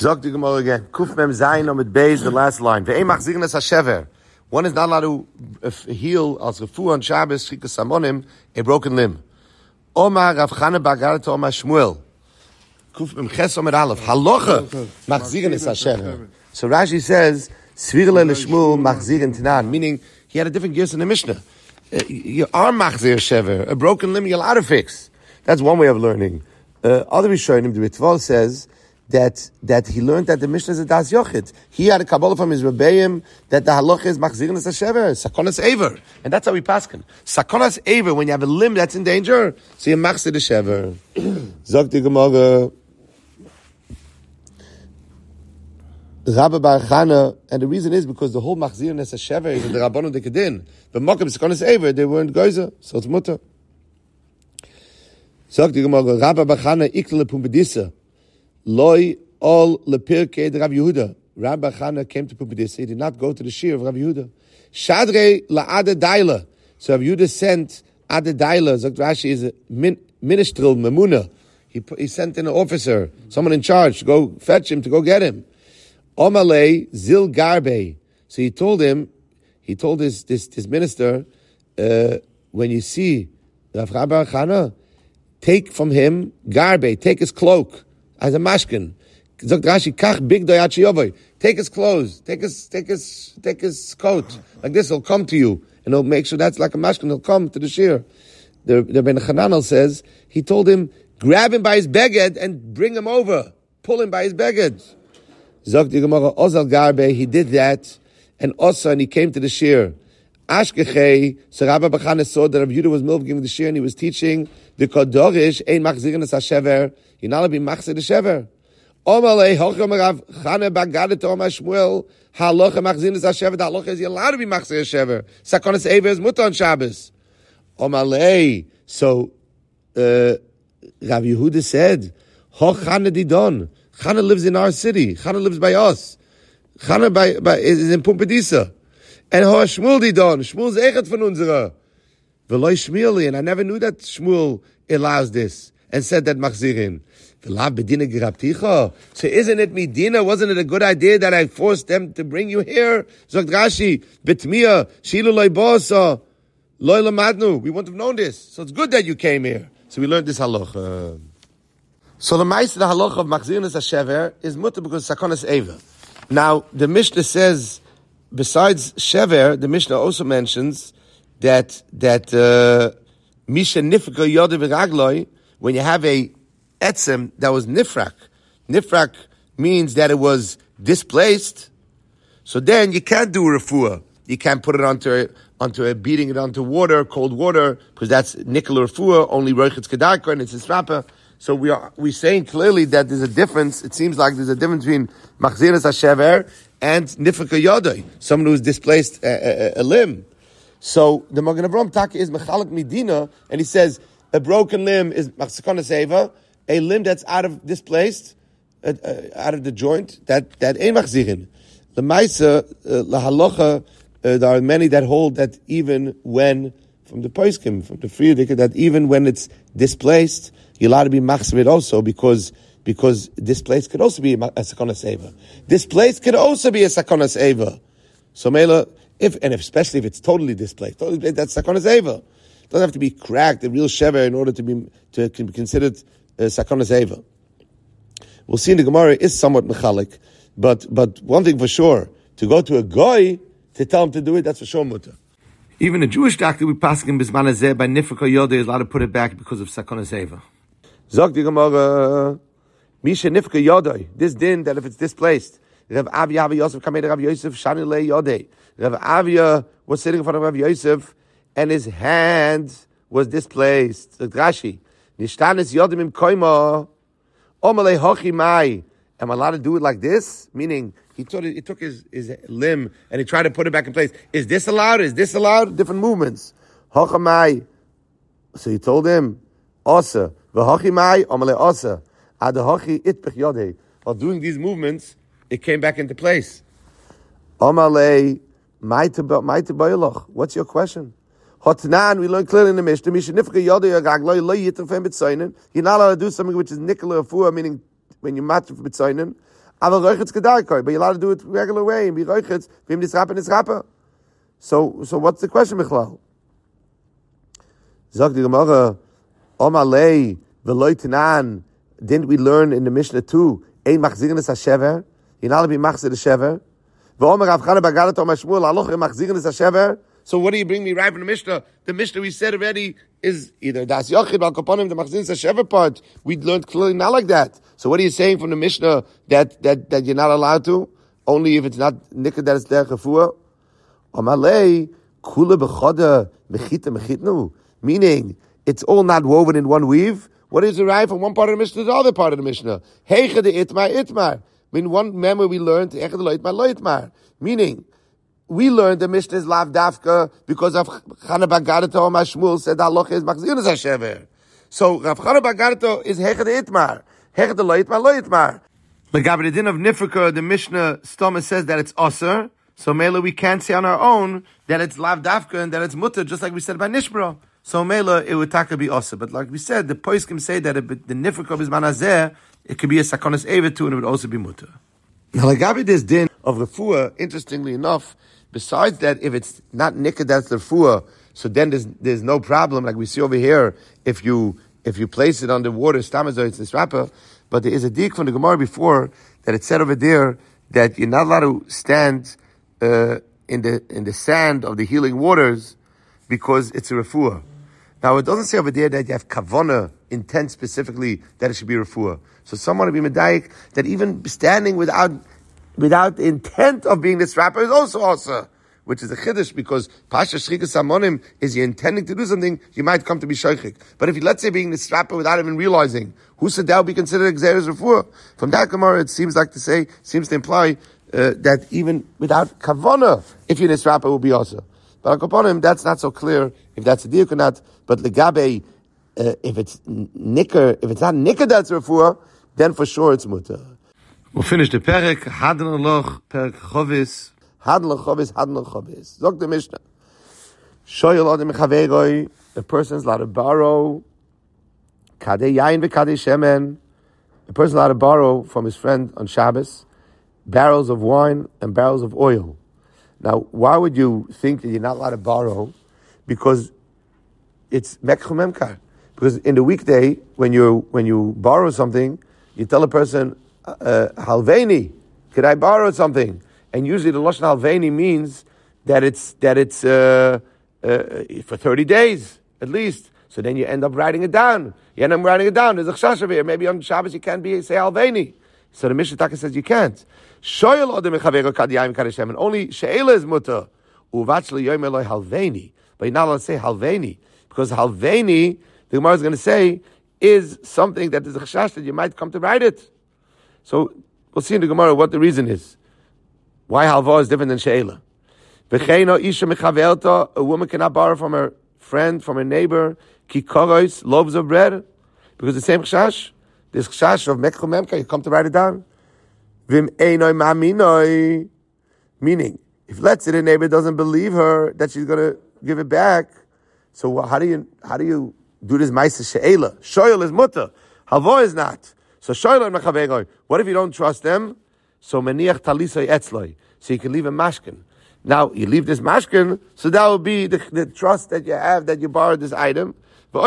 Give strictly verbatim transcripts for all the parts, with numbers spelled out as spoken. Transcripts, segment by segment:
Zog the Gemara again. Kuf mem zayin on mit beis, the last line. Ve'em machzirin es hashever. One is not allowed to uh, heal as refu on Shabbos, chikas samonim, a broken limb. Omar Rav Chana Bagar to Omar Shmuel. Kuf mem ches omer aleph. Halocha machzirin es hashever. So Rashi says, Svirle le Shmuel machzirin tanan, meaning he had a different gears in the Mishnah. Uh, your arm machzir shever, a broken limb you're allowed to fix. That's one way of learning. Uh, other Rishonim, the Ritval says that that he learned that the Mishnah is a das yochid. He had a Kabbalah from his Rebbeim that the halacha is machzirin es hashever, sakonas aver, and that's how we paskin. Sakonas aver, when you have a limb that's in danger, so you machzir the shever. Zog the Gemara. Rabbi Bar Chana, and the reason is because the whole machzir nes hashever is in the Rabbanu Dekedin. The Mokim Sekonis Ever, they weren't geyser, so it's mutter. Sagt die Gemara, Rabbi Bar Chana ikle Pumbedisa, loy all lepirkei de Rav Yehuda. Rabbi Bar Chana came to Pumbedisa, he did not go to the shir of Rav Yehuda. Shadrei la'ade daila. So Rav Yehuda sent Ade daila, Zakt Rashi is a min, ministrel memuna. He, he sent in an officer, someone in charge, to go fetch him, to go get him. Omalei zil garbe. So he told him, he told his this this minister, uh, when you see Rav Rabbi Chana, take from him garbe, take his cloak as a mashkin. Zok Rashi kach big doyach. Take his clothes, take his take his take his coat. Like this, he'll come to you, and he'll make sure that's like a mashkin. He'll come to the shir. The the Ben Chananel says he told him, grab him by his beged and bring him over, pull him by his beged. Zog the Gemara, Ozal Garbe, he did that, and also, and he came to the shir. Ashkechei, so Rabbi Bar Chana saw that Rabbi Yehuda was milking the shir, and he was teaching the Kodorish, ein machzirin es hashever, you're not allowed to be machzir the shever. Omalei, hocham Rav Chana Bagar to Omar Shmuel, halacha machzirin es hashever, the halacha is you're allowed to be machzir shever. Sakonis Ever is mutar on Shabbos. Omalei, so, uh, Rabbi Yehuda said, Hoch Chana didon. Chana lives in our city. Chana lives by us. Chana by, by, is in Pumbedisa. And Ho Shmuel didon. Shmuel's echet von unserer. V'loi Shmueli. And I never knew that Shmuel allows this. And said that machzirin. V'lav bedina gerabticha. So isn't it midina? Wasn't it a good idea that I forced them to bring you here? Zogt Rashi. Betmiya. Shilu loy bosa. Loy lamadnu. We wouldn't have known this. So it's good that you came here. So we learned this halacha. So the Ma'aseh, the halacha of machzirin es hashever is mutter because sakonas eva. Now the Mishnah says, besides shever, the Mishnah also mentions that that misha nifka yod v'ragloi, when you have a etzem that was nifrak, nifrak means that it was displaced. So then you can't do refuah. You can't put it onto a, onto a beating it onto water, cold water, because that's nikkel refuah. Only roichetz kedarka and it's a strapper. So we are we saying clearly that there's a difference. It seems like there's a difference between machzir es hashever and nifka yodai, someone who's displaced a, a, a limb. So the Magen Avraham Taka is mechalek midina, and he says a broken limb is machzikonas eva, a limb that's out of displaced, uh, uh, out of the joint, that that ain't machzirin. The ma'isa la halacha, there are many that hold that even when from the poskim, from the Frierdiker, that even when it's displaced, you're allowed to be machzir also because because this place could also be a sakonas eva. This place could also be a sakonas eva. So mela, if and if, especially if it's totally displaced, totally, that's sakonas eva. It doesn't have to be cracked, a real shever, in order to be to be considered uh, sakonas eva. We'll see in the Gemara is somewhat mechalik, but but one thing for sure, to go to a goy to tell him to do it, that's for sure mutter. Even a Jewish doctor we pass him bisman hazeh by nifka yoda is allowed to put it back because of sakonas eva. Zog the Gemara, Misha Nifka Yodai. This din that if it's displaced, Rav Avia Rav Yosef Kamed Rav Yosef Shani Le Yodai. Rav Avia was sitting in front of Rav Yosef, and his hand was displaced. Zog Rashi, Nishtanis Yodim Im Koima, Omale Hochi Mai. Am I allowed to do it like this? Meaning he took he took his, his limb and he tried to put it back in place. Is this allowed? Is this allowed? Different movements. Hochi Mai. So he told him, Asa. V'hochi omale asa, adahochi itpich yodei. While doing these movements, it came back into place. Omale mai tebayaloch. What's your question? Hotnan, we learn clearly in the Mishnah. Mishnah nifka yodei agagloi lo yitrafem b'tzayin. You're not allowed to do something which is nikla afua, meaning when you matter for b'tzayin. Aval roichetz kedarkoi, but you're allowed to do it regular way and be roichetz, v'im nisrapa nisrapa. So, so what's the question, Michlal? Zog the Gemara, Omalei, v'loi tenan, didn't we learn in the Mishnah too, ein machzirin es ha-shever, you're not allowed to be machzir the shever, v'omer Rav Chana bar Gadato Mashmuel, aloch ein machzirin es ha-shever. So what do you bring me right from the Mishnah? The Mishnah we said already is either Das Yochid, Al Kaponim, the Machzin Sashever part. We learned clearly not like that. So what are you saying from the Mishnah that, that, that you're not allowed to? Only if it's not Nikah that it's Derech Refuah? Amalei, Kula B'choda, Mechita Mechitnu. Meaning, it's all not woven in one weave. What is derived from one part of the Mishnah to the other part of the Mishnah? Heicha de Itmar, Itmar. I mean, one memory we learned, Heicha de Lo Itmar, Lo Itmar. Meaning, we learned the Mishnah is Lav Dafka because of Chana bar Gadato Mashmuel said Halacha is Machzir es ha-shever. So Rav Chana bar Gadato is Hechad Itmar. Hechad Lo Itmar, Lo Itmar. The Gabedin of Nifrika, the Mishnah Stoma says that it's Aser. So Mela we can't say on our own that it's Lav Dafka and that it's Mutter, just like we said by Nishbra. So Mela it would taka be Aser. But like we said, the Poiskim say that it, the Nifrika is Manazeh, it could be a Sakonis Evet too, and it would also be Mutter. Now like Gabedin's din of Refuah, interestingly enough, besides that, if it's not nikah, that's the refuah, so then there's there's no problem, like we see over here, if you if you place it on the water, stamazoy, it's this rapper. But there is a dik from the Gemara before that it said over there that you're not allowed to stand uh, in the in the sand of the healing waters because it's a refuah. Now it doesn't say over there that you have kavana, intent specifically that it should be refuah. So someone to be medayik that even standing without without the intent of being this rapper is also also, which is a chiddush, because Pasha Shrikas Samonim is you intending to do something, you might come to be shaychik. But if you, let's say, being this rapper without even realizing, who said that would be considered Xeris Refuah? From that Gemara, it seems like to say, seems to imply uh, that even without kavana, if you're this rapper, will be also. But upon him, that's not so clear if that's a diuk or not. But legabe, uh, if it's nicker, if it's not nicker that's Refuah, then for sure it's mutter. We'll finish the Perek, Hadlan Loch, Perek Chovis. Hadlan Chovis, Hadlan Chovis. Zog the Mishnah. Shoyel Adam Chaveroi, the person's allowed to borrow Kadei Yain v'Kadei Shemen. The person's allowed to borrow from his friend on Shabbos barrels of wine and barrels of oil. Now, why would you think that you're not allowed to borrow? Because it's Mekchu Memkar. Because in the weekday, when you when you borrow something, you tell a person, Uh, halveni, could I borrow something? And usually the lashon halveni means that it's that it's uh, uh, for thirty days at least. So then you end up writing it down. You end up writing it down. There's a chashav here. Maybe on Shabbos you can't be say halveni. So the Mishnah Taka says you can't. Shoyel odem mechaveiro kadiyayim kadeshem, and only she'ela is mutter. Uvachli yoyim eloi halveni, but you're not allowed to say halveni because halveni, the Gemara is going to say, is something that is a chashash that you might come to write it. So we'll see in the Gemara what the reason is. Why halva is different than she'ela. V'cheino isha mechavelta, a woman cannot borrow from her friend, from her neighbor, kikoros, loaves of bread, because the same chashash, this chashash of mekchu memka, you come to write it down. Vim einoi maminoi, meaning, if let's say the neighbor doesn't believe her that she's going to give it back, so how do you how do you do this ma'aseh she'ela? Shoyel is mutter, halva is not. So shoyel mechaveroi. What if you don't trust them? So meniach talisoi etzloi. So you can leave a mashkin. Now you leave this mashkin, so that will be the, the trust that you have that you borrowed this item. And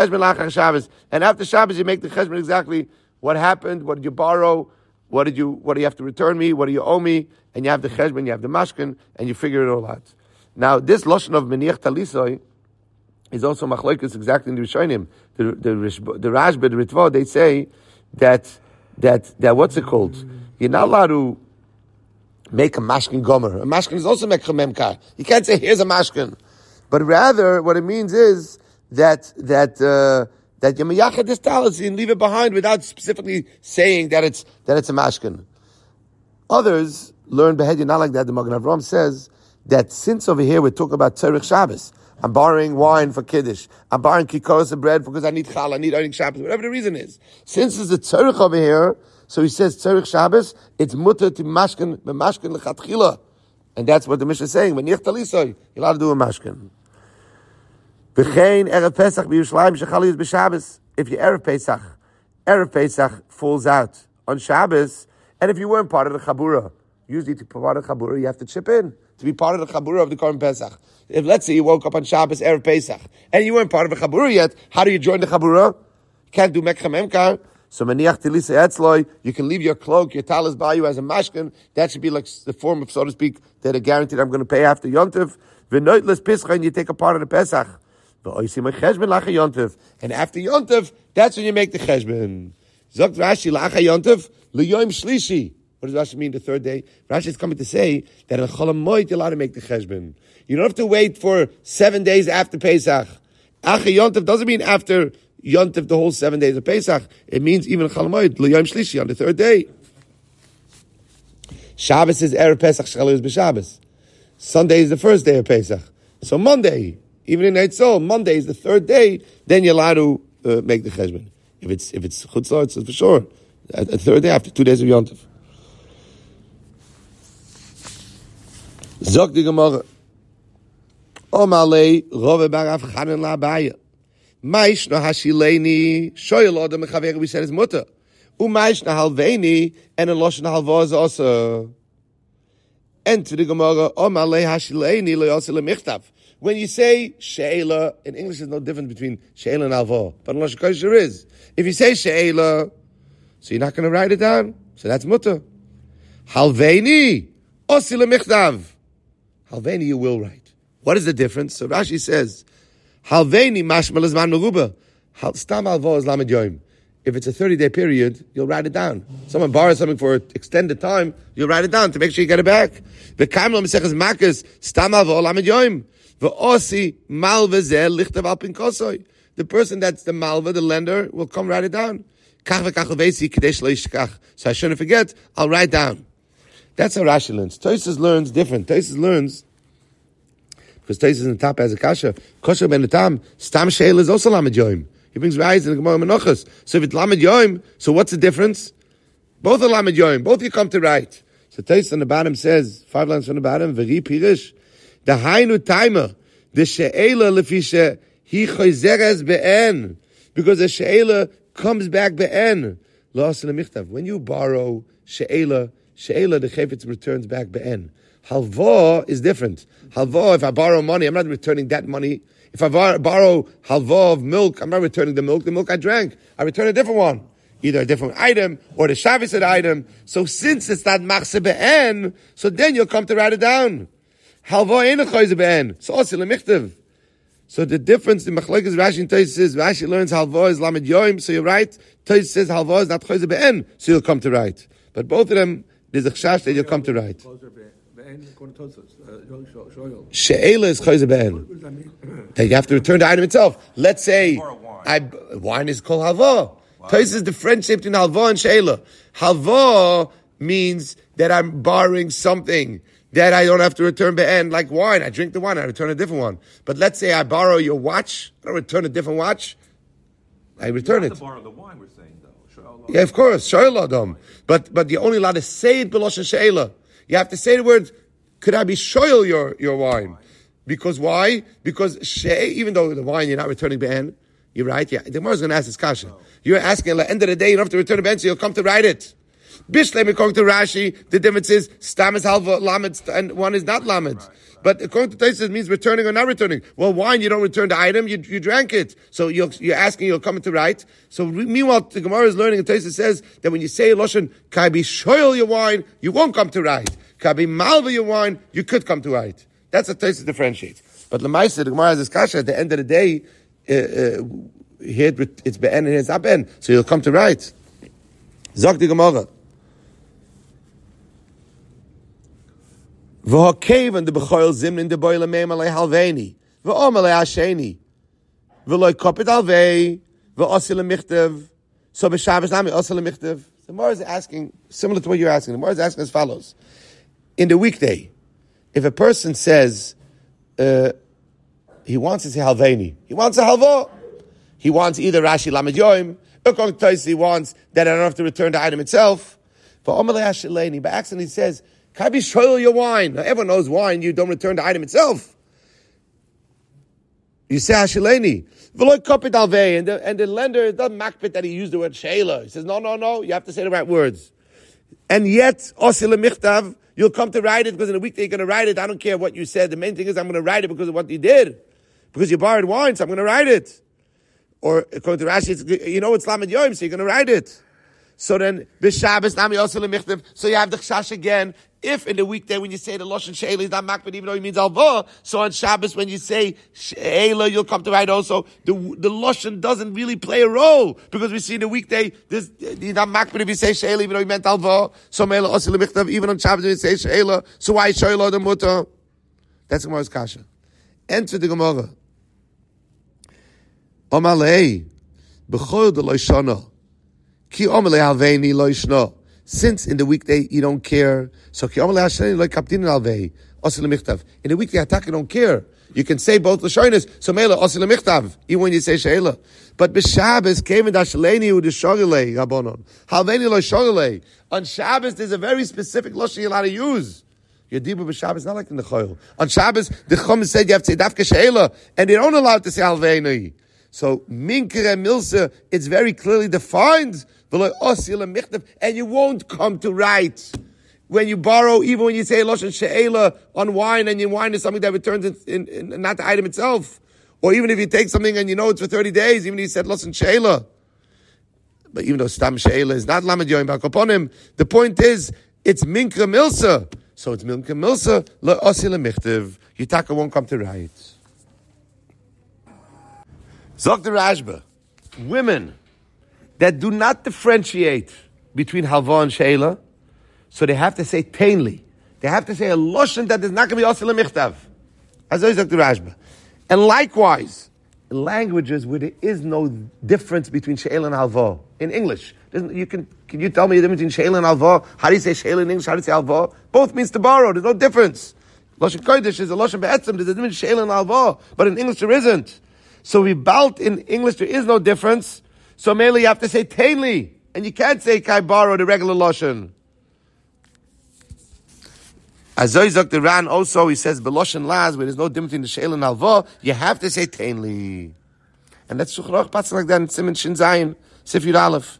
after Shabbos, you make the cheshbon exactly what happened, what did you borrow, what did you what do you have to return me, what do you owe me, and you have the cheshbon, you have the mashkin, and you figure it all out. Now this lashon of meniach talisoi is also machlokes exactly in the Rishonim. The the the Rashba, the Ritva, they say that that that what's it called? You're not allowed to make a mashkin gomer. A mashkin is also mekcha memkar. You can't say here's a mashkin, but rather what it means is that that uh, that you meyachad this talis and leave it behind without specifically saying that it's that it's a mashkin. Others learn behavior not like that. The Magen Avraham says that since over here we're talking about tzarich Shabbos, I'm borrowing wine for Kiddush. I'm borrowing kikoros of bread because I need chal, I need earning Shabbos, whatever the reason is. Since there's a tzarich over here, so he says tzarich Shabbos, it's mutter to mashkin, b'mashkin lechatchila. And that's what the Mishnah is saying. When yichtali soy, you're allowed to do a mashkin. V'chein erev Pesach b'Yerushalayim shechali is b'Shabbos. If your erev Pesach, erev Pesach falls out on Shabbos, And if you weren't part of the Chabura, usually to be part of the Chabura, you have to chip in to be part of the Chabura of the Korban Pesach. If, let's say, you woke up on Shabbos, Erev Pesach, and you weren't part of the Chabura yet, how do you join the Chabura? You can't do Mekcha Memkar. So Maniach Tilisa Etzloi, you can leave your cloak, your talis by you as a mashkin. That should be like the form of, so to speak, that are guaranteed I'm going to pay after Yontif. V'noitles Pischa, and you take a part of the Pesach. V'oisim cheshbon lacha Yontif. And after Yontif, that's when you make the cheshbon. Zogt Rashi lacha Yontif, l'yoim shlishi. What does Rashi mean, the third day? Rashi is coming to say that in Chol HaMoed you're allowed to make the cheshbon. You don't have to wait for seven days after Pesach. Acha Yontif doesn't mean after Yontif, the whole seven days of Pesach. It means even Chol HaMoed, l'yom shlishi, on the third day. Shabbos is Erev Pesach, Shechal is b'Shabbos. Sunday is the first day of Pesach. So Monday, even in Eitzol, Monday is the third day, then you're allowed to uh, make the cheshbon. If it's if it's Chutzlah, it's for sure. At the third day, after two days of Yontif. Zok di Gemara. Omalei, Rove bar Avchanan la'Abaya. Maishna hashileni shoyel adam mechaver, we said his mutter. Umaishna halveini, and a loshen halva is also. And to the Gemara, Omalei hashileni lo yosel michtav. When you say she'ela, in English there's no difference between she'ela and halva, but in Lashon Kodesh there is. If you say she'ela, so you're not going to write it down, so that's mutter. Halveini osel michtav. Halveini you will write. What is the difference? So Rashi says, Halveini mashmal zman meruba. Stam halvo is lamed yoim. If it's a thirty-day period, you'll write it down. Someone borrows something for extended time, you'll write it down to make sure you get it back. V'kaim lo meseches makas, stam halvo lamed yoim. V'osi malva zeh lichtav al pinkosoy. The person that's the malva, the lender, will come write it down. Kach v'kach levesi kadesh lo yishkach. So I shouldn't forget, I'll write down. That's how Rashi learns. Tosfos learns different. Tosfos learns, because Tosfos in the top has a kasha. Kosher ben the tam, stam she'el is also lamed yoim. He brings rise in the Gemara Menachos. So if it's lamed yoim, so what's the difference? Both are lamed yoim. Both you come to write. So Tosfos on the bottom says, five lines from the bottom, v'ri pirish, the hainu timer, the she'ela lefisha hi choizeres be'en, because the she'ela comes back be'en. Lo asel michtav. When you borrow she'ela, she'ela, the chayfetz returns back be'en. Halva is different. Halva, if I borrow money, I'm not returning that money. If I bar- borrow halva of milk, I'm not returning the milk. The milk I drank, I return a different one. Either a different item or the Shavuot item. So since it's not machse be'en, so then you'll come to write it down. Halva ain't a choyze be'en. So also lemichtav. So the difference in Machlokes Rashi and Tosfos is Rashi learns halva is lamed yoim, so you're right. Tosfos says halva is not choyze be'en, so you'll come to write. But both of them, there's a chashash that you'll come to write. She'ela is choyze be'en. That you have to return the item itself. Let's say I, wine is called halva. Tosfos is differentiate between halva and she'ela. Halva means that I'm borrowing something that I don't have to return be'en, like wine. I drink the wine, I return a different one. But let's say I borrow your watch, I don't return a different watch, I return you it. have to borrow the wine, we're saying, though. Yeah, of course, shoyel adam. But but you're only allowed to say it b'loshen she'ela. You have to say the words, could I be shoyel your, your wine? Because why? Because she, even though the wine you're not returning be'en, you're right, yeah. The Gemara is going to ask this kasha. No. You're asking at the end of the day, you don't have to return the be'en, so you'll come to write it. Bishlem, according to Rashi, the difference is stam is halva lamed and one is not lamed. Right. But according to Tosfos, it means returning or not returning. Well, wine, you don't return the item, you, you drank it. So you're, you're asking, you'll come to write. So meanwhile, the Gemara is learning, and Tosfos says that when you say Loshen, can I be shoyel your wine, you won't come to write. Can I be malva your wine, you could come to write. That's what Tosfos differentiates. But Lemaisa, the Gemara has this kasha, at the end of the day, uh, uh, here it's be'en and here it's not be'en. So you'll come to write. Zok the Gemara. V'hokev and the b'choil zimnin de boile meim alei halveini v'om alei hasheni v'loi kopit alvei v'osil michtav. So b'Shabbos nami osil michtav. The Gemara is asking, similar to what you're asking, the Gemara is asking as follows. In the weekday, if a person says, uh, he wants to say halveini, he wants a halva, he wants either Rashi lamed yoim, according to Tosfos, he wants that I don't have to return the item itself. V'om alei hasheni, by accident he says, can I be shoyel your wine? Now, everyone knows wine, you don't return the item itself. You say hashileni. V'loi kopit alvei, and the and the lender doesn't makpit that he used the word she'ela. He says, no, no, no, you have to say the right words. and yet, osil michtav, you'll come to write it because in a weekday you're going to write it. I don't care what you said. The main thing is I'm going to write it because of what you did. Because you borrowed wine, so I'm going to write it. Or according to Rashi, it's, you know it's Lamed Yom, so you're going to write it. So then, b'Shabbos nami osil michtav. So you have the chash again. If in the weekday when you say the Lashon She'ela is not makbid, even though it means alva, so on Shabbos when you say She'ela, you'll come to write also. The the Lashon doesn't really play a role because we see in the weekday this he's not makbid if you say She'ela, even though he meant alva. So Meila osil michtav, even on Shabbos when you say She'ela. So why She'ela the mutter? That's Gemara's kasha. Enter the Gemara. Amalei b'chol de loishana ki amalei halveini loishna. Since in the weekday you don't care, so ki amalei hasheni lo kaptin alvei osil michtav. In the weekday attack you don't care. You can say both lashonis. So meila osil michtav even when you say sheila. But b'Shabbos came in dashleni u deshogilei rabonon halveini lo shogilei. On Shabbos there's a very specific lashon you're allowed to use. Your dibur b'Shabbos not like in the choil. On Shabbos the Chum said you have to say dafka sheila, and they don't allow to say halveini. So minker and milsa, it's very clearly defined. And you won't come to write when you borrow, even when you say lashon she'ela on wine, and your wine is something that returns in, in, in not the item itself, or even if you take something and you know it's for thirty days, even if you said lashon she'ela, but even though stam she'ela is not lamed yoim b'akoponim, the point is it's minker milsa, so it's minker milsa la'osil michtav. Yitaka won't come to write. Zok the Rashba, women that do not differentiate between halva and sheila, so they have to say tainli. They have to say a lashon that is not going to be osil michtav. As I Zok the Rashba. And likewise, in languages where there is no difference between sheila and halva, in English, you can can you tell me the difference between sheila and halva? How do you say sheila in English? How do you say halva? Both means to borrow. There's no difference. Lashon kodesh is a lashon be'etzem. There's a difference between sheila and halva, but in English there isn't. So we balt in English, there is no difference. So mainly you have to say tainli, and you can't say kai borrow the regular lashon. Azoy the Ran also, he says beloshen laz, where there's no difference in the sheil and halva, you have to say tainli. And that's Shulchan Aruch Patz like that in Siman Shin Zayin, Sif Yud Aleph.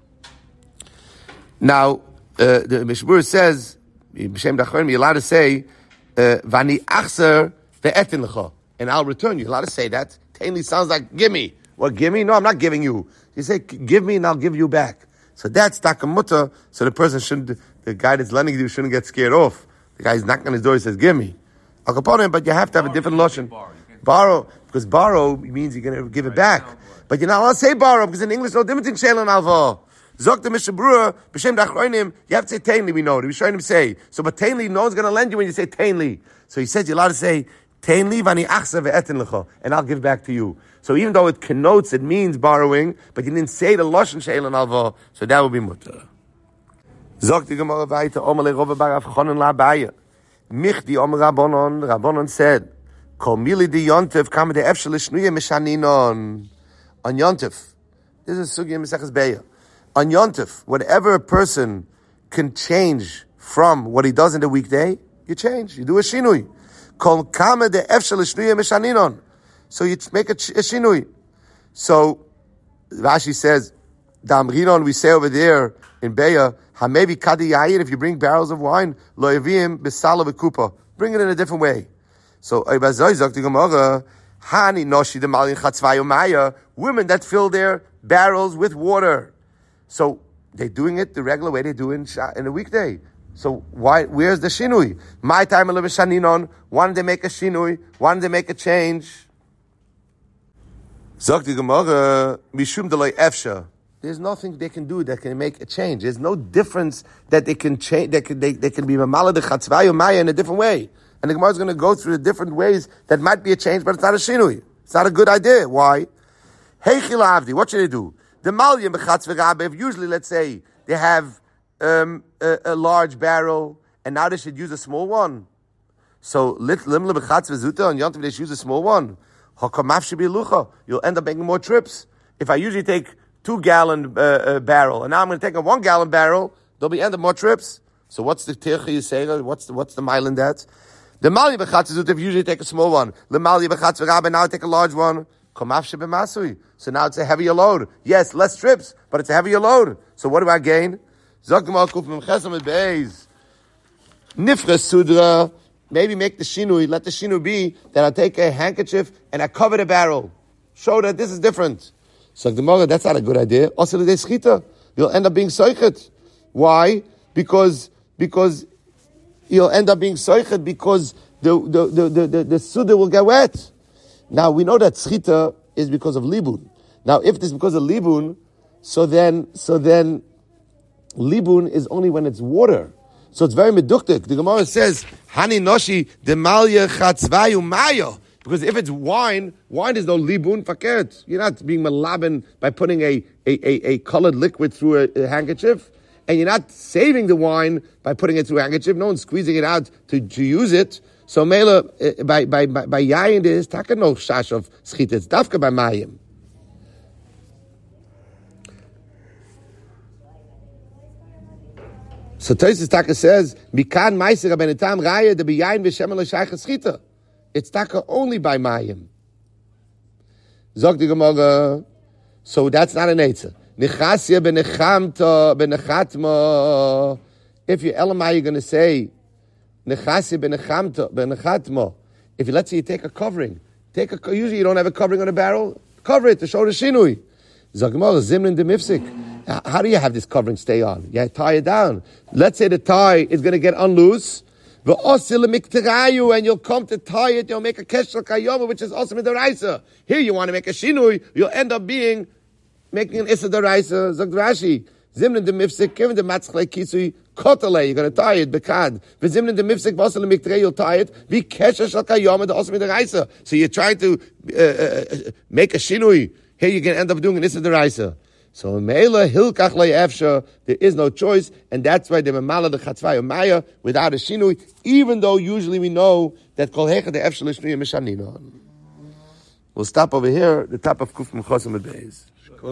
Now, uh, the Mishmur says, B'Shem Dachon, you're allowed to say, Vani achzer ve'etin lecha, and I'll return you. You're allowed to say that. Tainli sounds like, give me. Well, give me? No, I'm not giving you. You say, give me and I'll give you back. So that's takamuta. So the person shouldn't, the guy that's lending you shouldn't get scared off. The guy's knocking on his door, he says, give me. I'll go him, but you have to have a different lotion. Borrow, because borrow means you're going to give it back. But you're not allowed to say borrow, because in English, no difference in sheil and alva. Zok the Mishnah Berurah, b'shem dachroinim, you have to say tainli, we know. The Rishonim say. So, but tainli, no one's going to lend you when you say tainli. So he says, you're allowed to say, tainli vani achsa ve'etin lecha, and I'll give back to you. So even though it connotes, it means borrowing, but you didn't say the lashon sheil and alva, so that would be mutter. Zok the Gemara weiter, Omer leRova bar Avchonon la'Abaya. Michdi Omer Rabbanon, Rabbanon said, Kol mili di yontev kam de efshel l'shnuye mishaninon. On yontev, this is sugya Mesechus Beya. On yontev, whatever a person can change from what he does in the weekday, you change, you do a shinui. Kol kam de efshel l'shnuye mishaninon. So you make a, a shinui. So Rashi says, Damrinon, we say over there in Beya, Hamevi kadi yair, if you bring barrels of wine, lo yavim besala v'kupa. Bring it in a different way. So, women that fill their barrels with water. So, they're doing it the regular way they do in, in a weekday. So, why? Where's the shinui? My time of shaninon. Why did they make a shinui? Why did they make a change? There's nothing they can do that can make a change. There's no difference that they can change. They can, they, they can be mamala de chatzvayu maya in a different way. And the Gemara is going to go through the different ways that might be a change, but it's not a shinui. It's not a good idea. Why? Hey chilavdi, what should they do? The malyim bechatzvagabev, usually, let's say, they have um, a, a large barrel, and now they should use a small one. So, limle bechatzvazuta, and yontiv they should use a small one. Hakamaf should be lucha. You'll end up making more trips. If I usually take two gallon uh, uh, barrel, and now I'm going to take a one gallon barrel, there'll be end up more trips. So what's the tircha you say? What's the, what's the mile in that? The mali b'chatzvut, if you usually take a small one. The mali b'chatzvut, now I take a large one. Komaf shebemasui. So now it's a heavier load. Yes, less trips, but it's a heavier load. So what do I gain? Zok mal kuf mit Chesam mit Beis. Nifres Sudra, maybe make the shinui, let the shinui be that I take a handkerchief and I cover the barrel. Show that this is different. So the Gemara, that's not a good idea. Also the schita, you'll end up being soichet. Why? Because because you'll end up being soichet because the the the the, the, the suda will get wet. Now we know that schita is because of libun. Now if it is because of libun, so then so then libun is only when it's water. So it's very meduktik. The Gemara says, Hani noshi demalya chatzvayu mayo. Because if it's wine, wine is no libun faket. You're not being malaben by putting a, a, a, a colored liquid through a, a handkerchief. And you're not saving the wine by putting it through a handkerchief. No one's squeezing it out to, to use it. So mela, uh, by, by, by, by yayin, there is taka no shash of schita. It's dafka by mayim. So Tosis Taka says, Mikan Meiser Rabbeinu Raya de B'yayin v'Shemen l'Shaycha Schita. It's Taka only by Mayim. Zog the Gemara. So that's not an Eitzah. Nechasya b'nechamta b'nechatma. If you're Elamai, you're going to say, Nechasya b'nechamta b'nechatma. If you, let's say you take a covering, take a, usually you don't have a covering on a barrel, cover it to show the shinui. Zog the Gemara, Zimrin de Mifsik. How do you have this covering stay on? You tie it down. Let's say the tie is going to get unloose. And you'll come to tie it, you'll make a kesher kayoma, which is also midaraisa. Here you want to make a shinui, you'll end up being, making an issa daraisa. Zog Rashi, Zimnin de Mifsik, given the matzchle kisui, kotale, you're going to tie it, bekad. Zimnin de Mifsik, vasel miktre, you'll tie it, vi kesher shal kayoma, the also midaraisa. So you're trying to uh, uh, make a shinui. Here you're going to end up doing an issa daraisa. So Meila Hilkach Le'efsha, there is no choice, and that's why the Memala the Chatzvai Maya without a Shinui, even though usually we know that Kol Hecha the Efsha L'Shnuyah Mishanina. We'll stop over here, the top of Kuf Mechosim Beis.